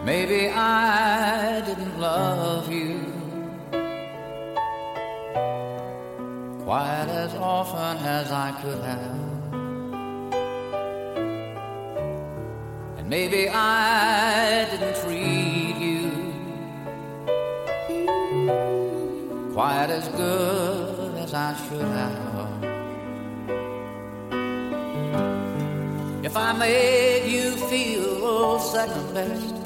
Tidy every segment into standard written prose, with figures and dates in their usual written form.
Maybe I didn't love you quite as often as I could have. And maybe I didn't treat you quite as good as I should have. If I made you feel second best,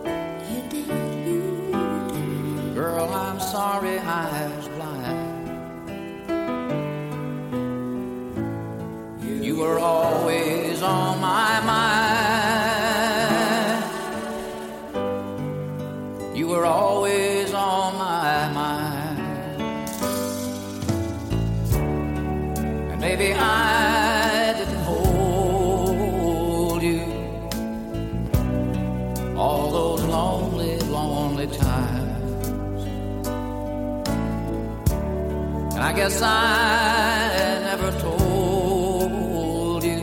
girl, I'm sorry I was blind. You were always on my mind. You were always on my mind. And maybe I didn't hold you all those lonely, lonely times. And I guess I never told you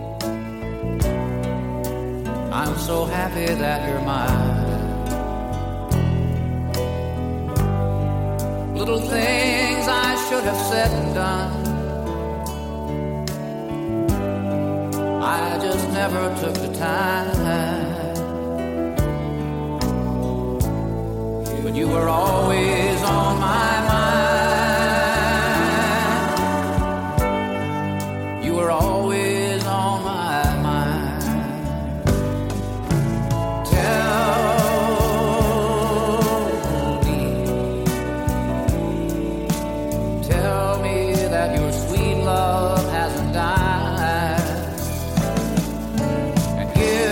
I'm so happy that you're mine. Little things I should have said and done, I just never took the time. But you were always on my mind. You were always on my mind. Tell me that your sweet love hasn't died. And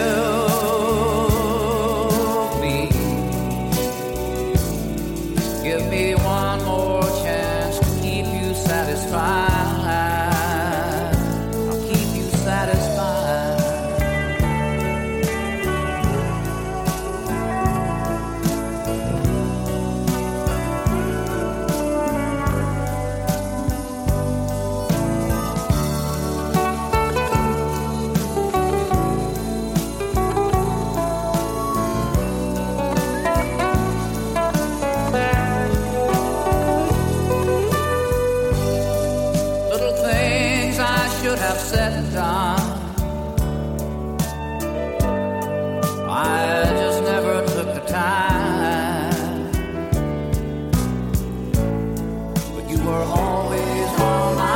give me one more chance to keep you satisfied. I'll keep you satisfied. Little things I should have said and done, I just never took the time. But you were always on my